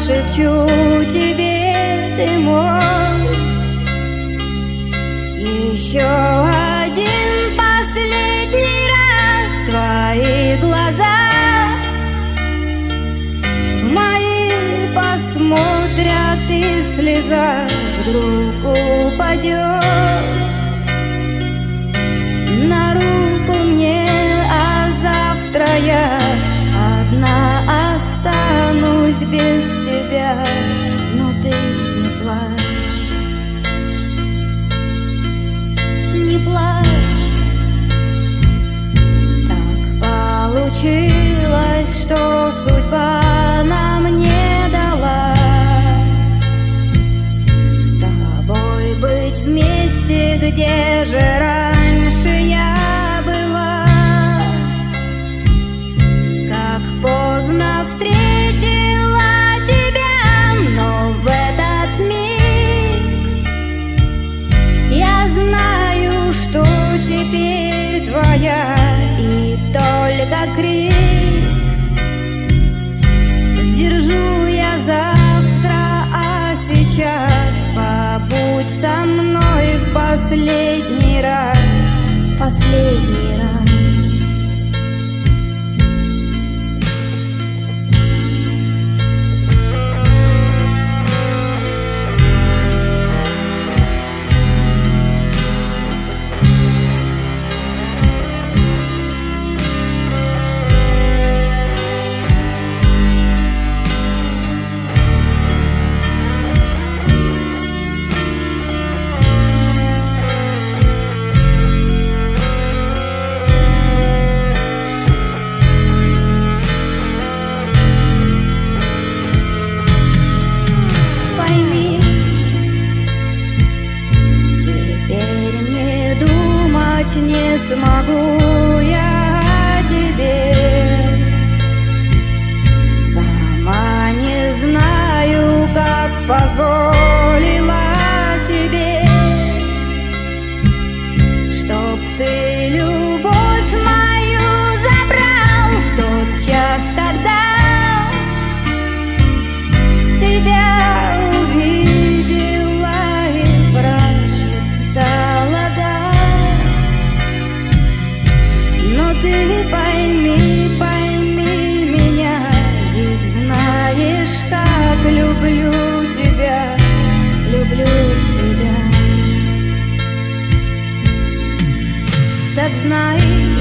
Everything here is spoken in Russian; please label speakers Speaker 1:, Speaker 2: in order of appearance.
Speaker 1: шепчу тебе, ты мой. Еще один последний раз твои глаза в мои посмотрят, и слеза вдруг упадет на руку мне, а завтра я одна останусь без тебя. Но ты не плачь, не плачь. Так получилось, что судьба нам не дала с тобой быть вместе, где же раньше я была. Как поздно встретила тебя, но в этот миг я знаю, что теперь твоя, и только крик сдержу я завтра, а сейчас побудь со мной в последний раз, в последний раз. Не смогу я о тебе, сама не знаю, как позволила себе, чтоб ты любовь мою забрал в тот час, когда тебя увидела и прошептала «да». Но ты пойми, пойми меня, ведь знаешь, как люблю тебя, люблю тебя. Так знай,